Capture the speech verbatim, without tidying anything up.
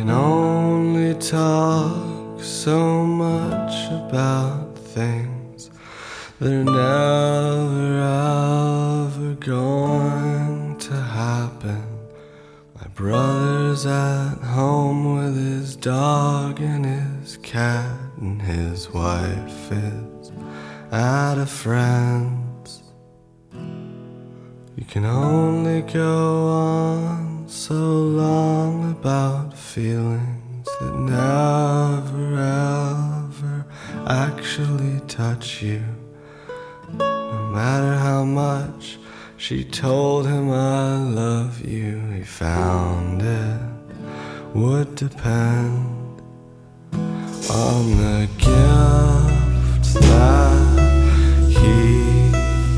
can only talk so much about things that are never ever going to happen. My brother's at home with his dog and his cat, and his wife is at a friend's. You can only go on so long about feelings that never ever actually touch you. No matter how much she told him I love you, he found it would depend on the gift that